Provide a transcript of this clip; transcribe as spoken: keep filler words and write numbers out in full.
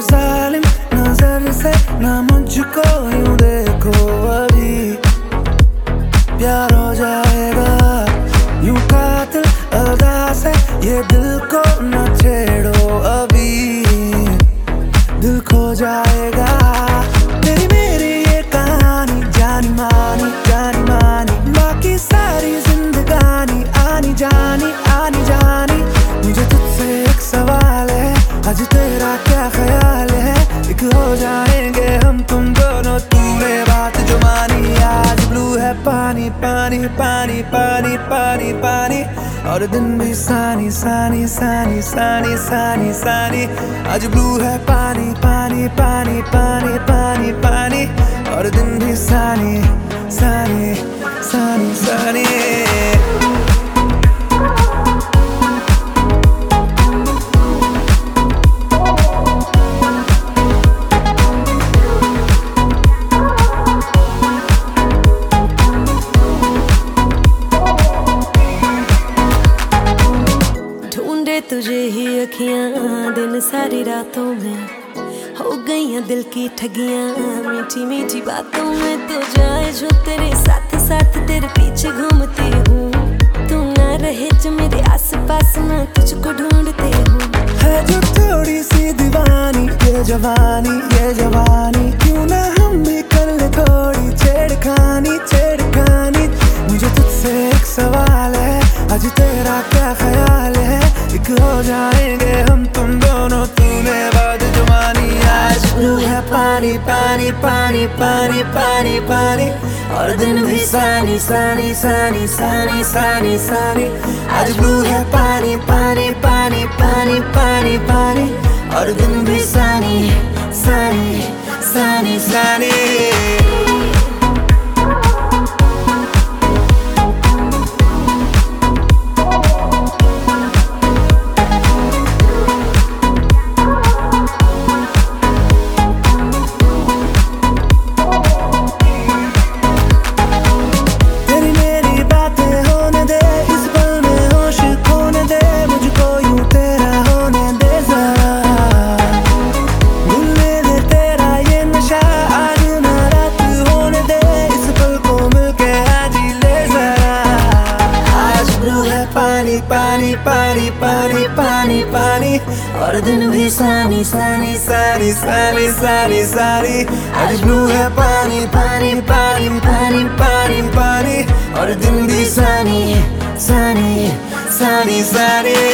जालिम नजर से ना मुझको यूं देखो, अभी प्यार हो जाएगा यूं कातिल अदा से, ये दिल को न छेड़ो, अभी दिल खो जाएगा। तेरी मेरी ये कहानी जानी मानी जानी मानी, बाकी सारी जिंदगानी आनी जानी आनी जानी। मुझे तुझसे एक सवाल है, आज तेरा क्या ख्याल है? एक हो जाएंगे हम तुम दोनों, तूने बात जो मानी। आज ब्लू है पानी पानी पानी पानी पानी पानी, और दिन भी सानी सानी सानी सानी सानी सानी। आज ब्लू है पानी पानी पानी पानी पानी पानी, और दिन भी सानी सानी सानी सानी। तुझे ही अखियां दिन सारी रातों में, हो गई दिल की ठगियां मीठी मीठी बातों में। तो जाए जो तेरे साथ साथ तेरे पीछे घूमती हूँ, तू ना रहे जो मेरे आस पास ना तुझको ढूंढते हूँ। है जो थोड़ी सी दीवानी ये जवानी ये जवानी, क्यों ना हम भी कर ले थोड़ी छेड़खानी छेड़खानी। मुझे तुझसे एक सवाल है, आज तेरा क्या ख्याल है? एक हो जाएंगे हम तुम दोनों, तूने बात जो मानी। आज ब्लू है पानी पानी पानी पानी पानी पानी, और दिन भी सानी सानी सानी सानी सानी सानी। आज ब्लू है पानी पानी पानी पानी पानी पानी, और दिन भी सानी सानी सानी सानी। पानी पानी पानी पानी पानी पानी, और दिन भी सानी सानी सानी सानी सानी सानी। आज ब्लू है पानी पानी पानी पानी पानी पानी, और दिन भी सानी सानी सानी सानी।